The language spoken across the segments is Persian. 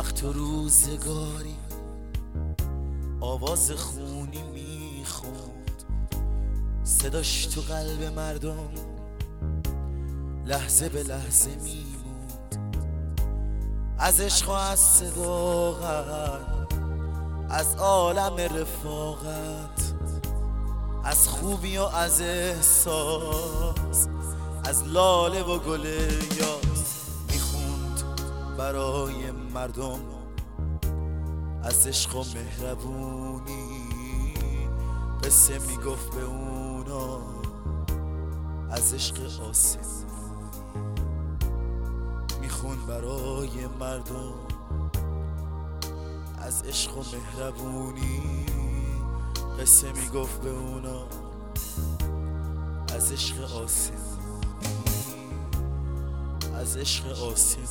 وقت تو روزگاری آواز خونی میخوند، صداش تو قلب مردم لحظه به لحظه میموند. از عشق و از صداقت، از عالم رفاقت، از خوبی و از احساس، از لاله و گل یاس میخوند برای مردم. از عشق و مهربونی قصه میگفت به اونا، از عشق آسمونی میخوند برای مردم. از عشق و مهربونی قصه میگفت به اونا، از عشق آسمونی، از عشق آسمونی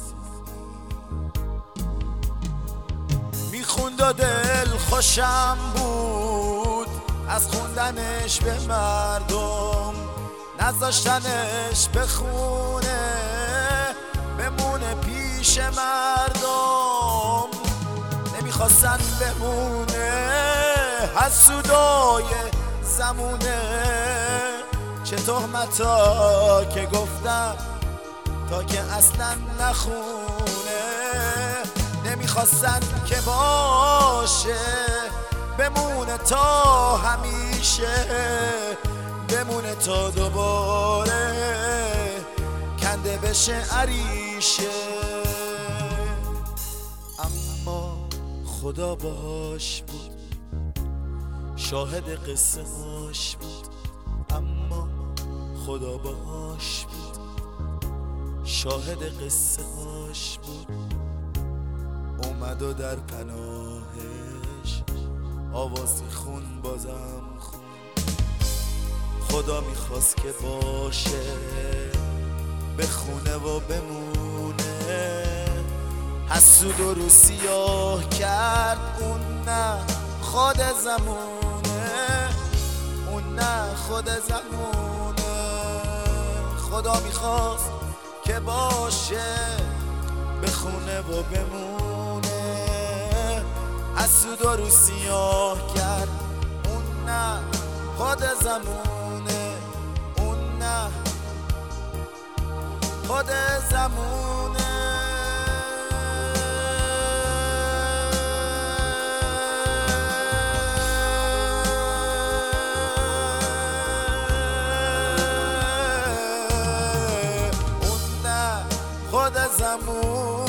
میخوند و دل خوشم بود از خوندنش به مردم، نذاشتنش بخونه بمونه پیش مردم. نمیخواستن بمونه حسودای زمونه، چه تهمتا که گفتم تا که اصلا نخونه. نمیخواستن که باشه بمونه تا همیشه، بمونه تا دوباره کنده بشه عریشه. اما خدا باهاش بود، شاهد قصه هاش بود. اما خدا باهاش بود، شاهد قصه هاش بود. اومد و در پناهش آواز خون بازم خون. خدا میخواست که باشه بخونه و بمونه، حسود و رو سیاه کرد اون نه خود زمونه، اون نه خود زمونه. خدا میخواست که باشه بخونه و بمونه، حسود و رو سیاه کرد اون نه خود زمونه، اون نه خود زمونه. اون نه خود زمونه.